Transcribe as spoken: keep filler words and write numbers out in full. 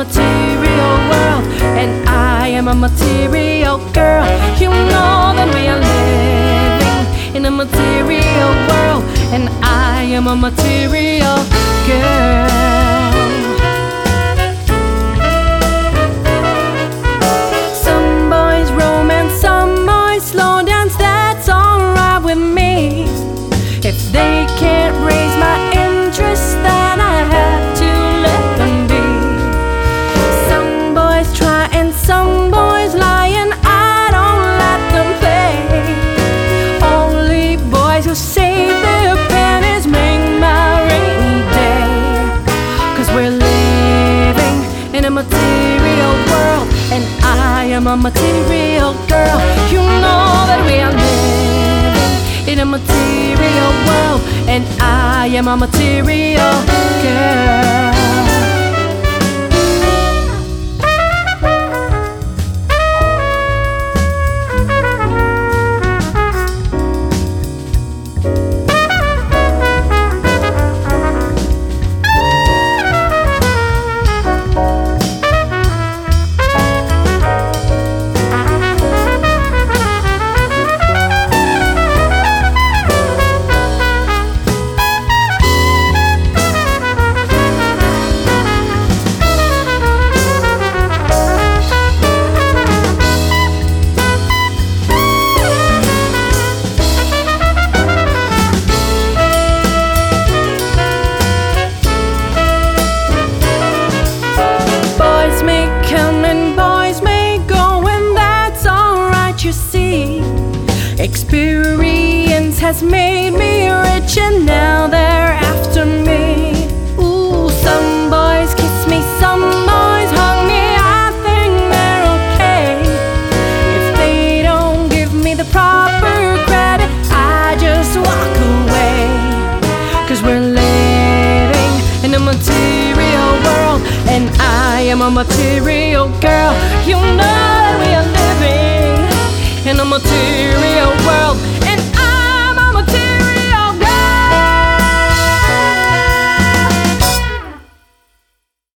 material world, and I am a material girl. You know that we are living in a material world, and I am a material girl. Some boys romance, some boys slow dance, that's alright with me. If they can't raise my interest, then I have to let them be. Some boys try and some boys lie, and I don't let them play. Only boys who save their pennies make my rainy day. Cause we're living in a material world, and I am a material girl. You know that we are living in a material world, and I am a material girl. Experience has made me rich, and now they're after me. Ooh, some boys kiss me, some boys hug me, I think they're okay. If they don't give me the proper credit, I just walk away. Cause we're living in a material world, and I am a material girl. You know that we are living in a material